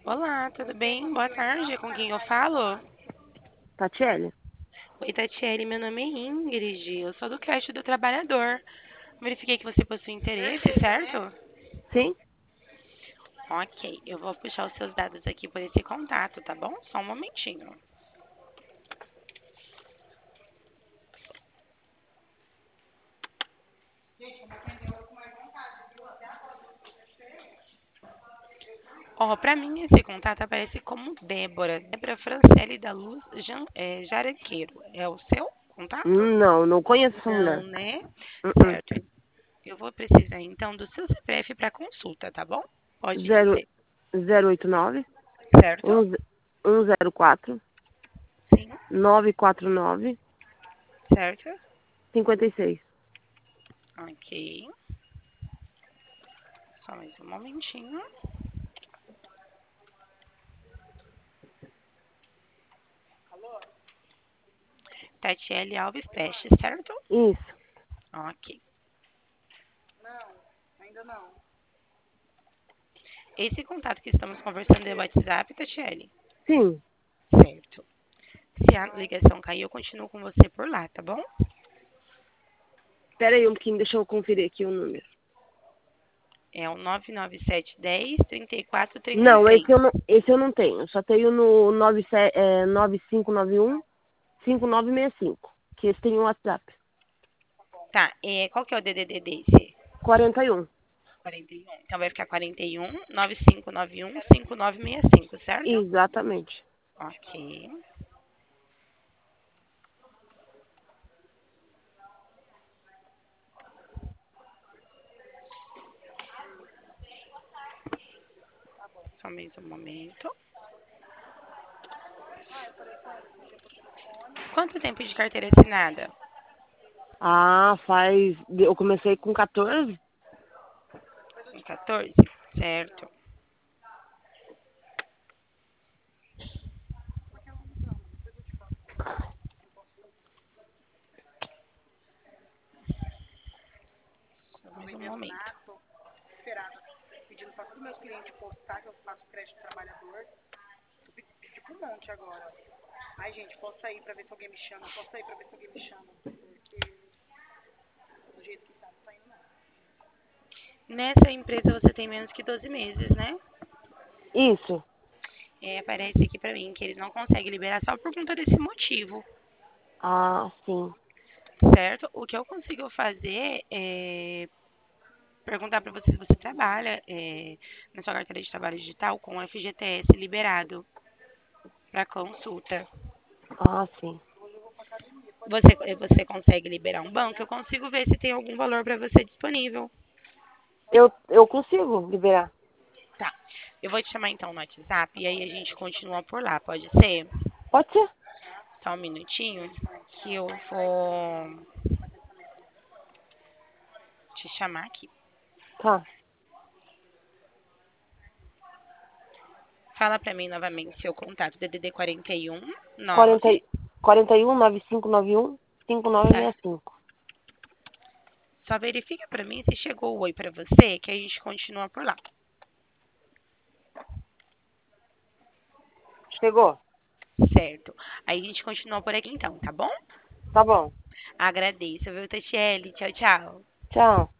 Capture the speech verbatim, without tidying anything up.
Olá, tudo bem? Boa tarde, com quem eu falo? Tatiele? Oi, Tatiele, meu nome é Ingrid, eu sou do Creche do Trabalhador. Verifiquei que você possui interesse, certo? Sim? Ok, eu vou puxar os seus dados aqui por esse contato, tá bom? Só um momentinho. Ó, pra mim esse contato aparece como Débora, Débora Francelli da Luz Jan, é, Jarequeiro. É o seu contato? Não, não conheço essa Não, mulher. né? Uh-uh. Certo. Eu vou precisar então do seu C P F para consulta, tá bom? Pode Zero, dizer, zero oito nove, certo? um, um zero quatro, Sim, nove quatro nove, certo? cinquenta e seis. Ok. Só mais um momentinho. Tatiele Alves Prestes, certo? Isso. Ok. Esse contato que estamos conversando é o WhatsApp, Tatiele? Sim. Certo. Se a ligação cair, eu continuo com você por lá, tá bom? Espera aí um pouquinho, deixa eu conferir aqui o número. É o nove nove sete um zero, três quatro três Não, seis. esse eu não, esse eu não tenho. Só tenho no nove sete, é, nove cinco nove um, cinco nove seis cinco. Que esse tem o WhatsApp. Tá, é, qual que é o D D D desse? quarenta e um. quarenta e um. Então vai ficar quarenta e um, nove cinco nove um, cinco nove seis cinco, certo? Exatamente. Ok. Só mais um momento. Quanto tempo de carteira assinada? Ah, faz. Eu comecei com quatorze. quatorze? Certo. Só mais um momento. Nessa empresa você tem menos que doze meses, né? Isso. É, aparece aqui pra mim que eles não conseguem liberar só por conta desse motivo, Ah, sim. certo? O que eu consigo fazer é perguntar pra você se você trabalha é, na sua carteira de trabalho digital com o F G T S liberado pra consulta. Ah, sim. Você, você consegue liberar um banco? Eu consigo ver se tem algum valor pra você disponível. Eu, eu consigo liberar. Tá. Eu vou te chamar então no WhatsApp e aí a gente continua por lá, pode ser? Pode ser? Só um minutinho que eu vou te chamar aqui. Tá. Fala pra mim novamente seu contato, D D D quarenta e um, quarenta, nove, quarenta e um, nove cinco nove um, cinco nove seis certo? cinco. Só verifica pra mim se chegou o oi pra você, que a gente continua por lá, Chegou? certo? Aí a gente continua por aqui então, tá bom? Tá bom. Agradeço, viu, Tatiele? Tchau, tchau. Tchau.